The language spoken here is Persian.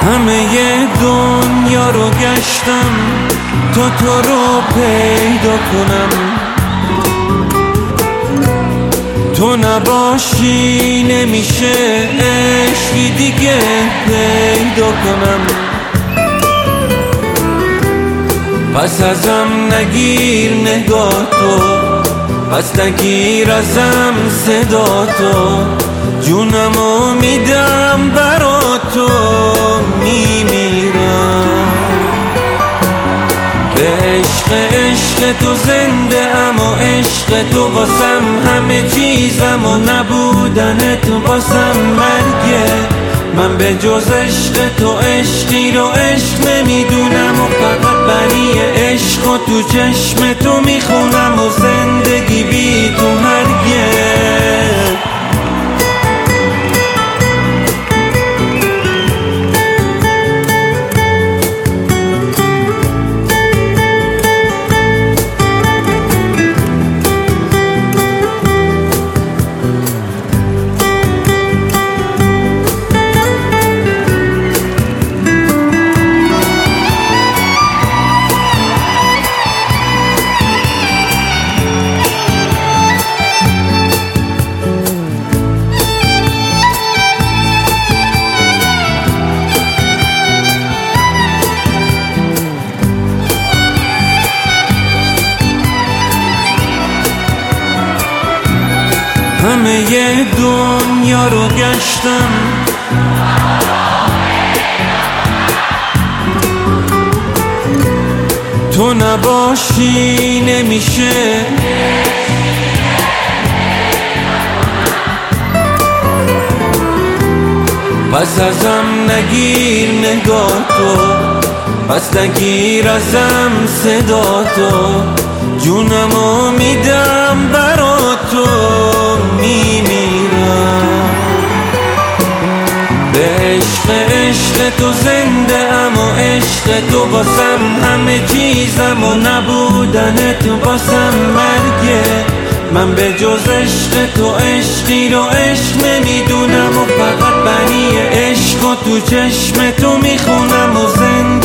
همه دنیا رو گشتم تا تو رو پیدا کنم، تو نباشی نمیشه عشقی دیگه پیدا کنم. پس ازم نگیر نگاه تو، پس نگیر ازم صدا تو، جونمو میدم برا تو، میمیرم به عشق تو زنده ام و عشق تو واسم همه چیزم و نبودن تو واسم مرگه. من به جز عشق تو عشقی رو عشق نمیدونم و فقط بنی عشق و تو چشم تو میخونم و زندگی بی تو مرگه. همه دنیا رو گشتم تو نباشی نمیشه، پس ازم نگیر نگاه تو، پس نگیر ازم صدا تو، جونمو میدم برا تو، میمیرم به عشق تو زنده ام و عشق تو واسم همه چیزم و نبودن تو واسم مرگه. من به جز عشق تو عشقی رو عشق نمیدونم و فقط بنی عشق و تو چشم تو میخونم و زنده